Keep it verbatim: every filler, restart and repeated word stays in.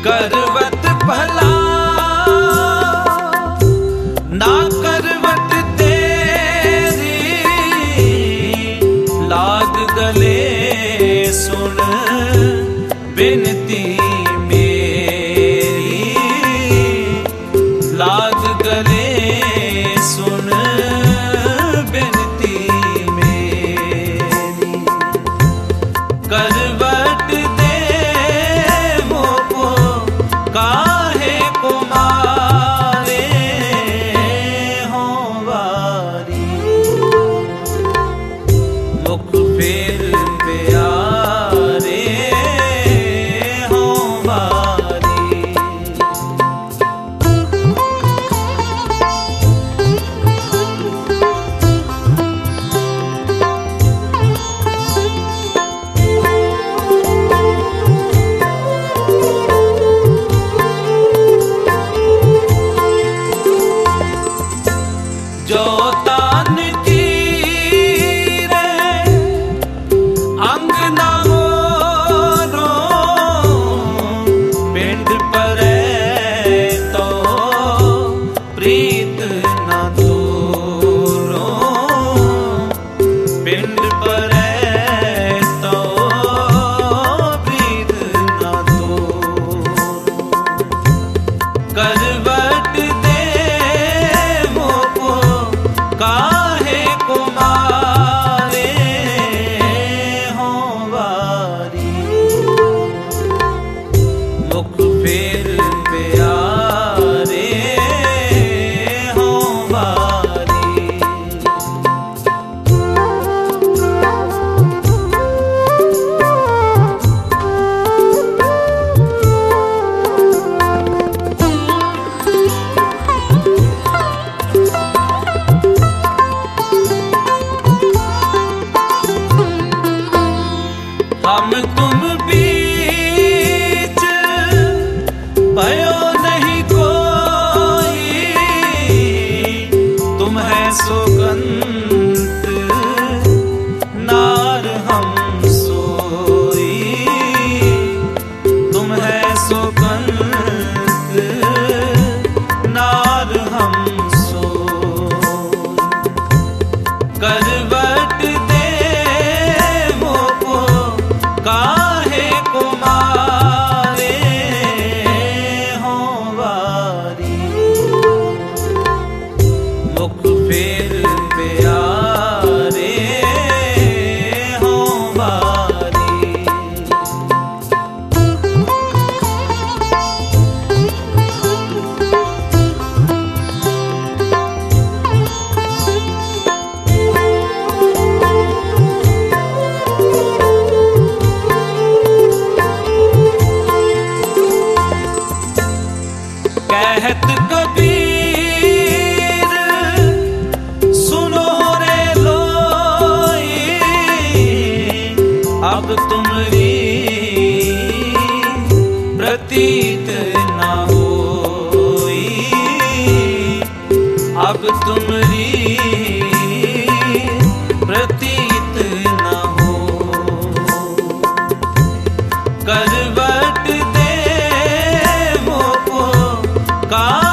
करवट भला ना करवट तेरी, लाग गले सुन बिनती मेरी, लाग गले सुन बिनती मेरी। करवट दे मोको काहे को मारे हो वारी, मुख फेर प्यारे हो वारी। जो तान की रे अंग ना मोरो, पिंड परे तो प्रीत ना तोरो, पिंड परे तो प्रीत ना तोरो। करवट दे काहे को मारे हो वारी, मुख फेर प्यारे हो वारी। हम तुम बीच भयो नहीं कोई, तुम है सुगंध नार हम सोई, तुम है सुगंध नार हम सोई। करवट दे मोको काहे को मारे हो वारी, मुख फेर प्यारे हो वारी। कहत कबीर सुनो रे लोई, अब तुमरी प्रतीत ना होई, अब तुमरी प्रतीत ना हो। करवट दे मोको का